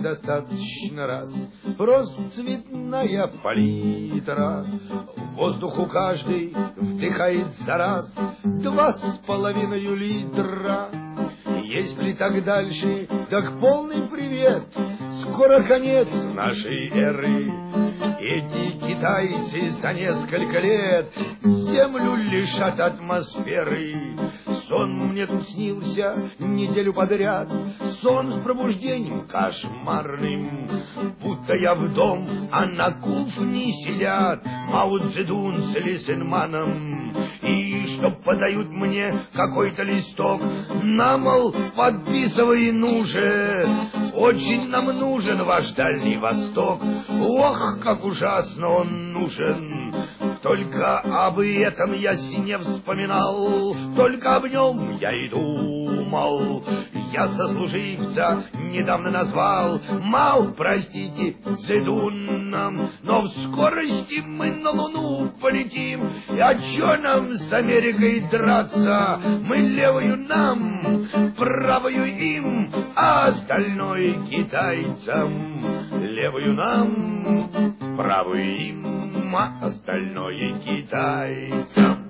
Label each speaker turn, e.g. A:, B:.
A: достаточно раз. Просто цветная палитра. Воздуху каждый вдыхает за раз 2,5 литра. Если так дальше, так полный привет. Скоро конец нашей эры. Эти китайцы за несколько лет Землю лишат атмосферы. Сон мне тут снился неделю подряд, сон с пробуждением кошмарным. Будто я в дом, а на кухне сидят Мао Цзэдун с Ли Синманом. И чтоб подают мне какой-то листок, на, мол, подписывай, нужен. Очень нам нужен ваш Дальний Восток. Ох, как ужасно он нужен. Только об этом я не вспоминал, только об нем я и думал. Я сослуживца недавно назвал Мао, простите, Цзэдуном. Но в скорости мы на Луну полетим. А чё нам с Америкой драться? Мы левую нам, правую им, а остальное китайцам. Левую нам, правую им, а остальное китайцам.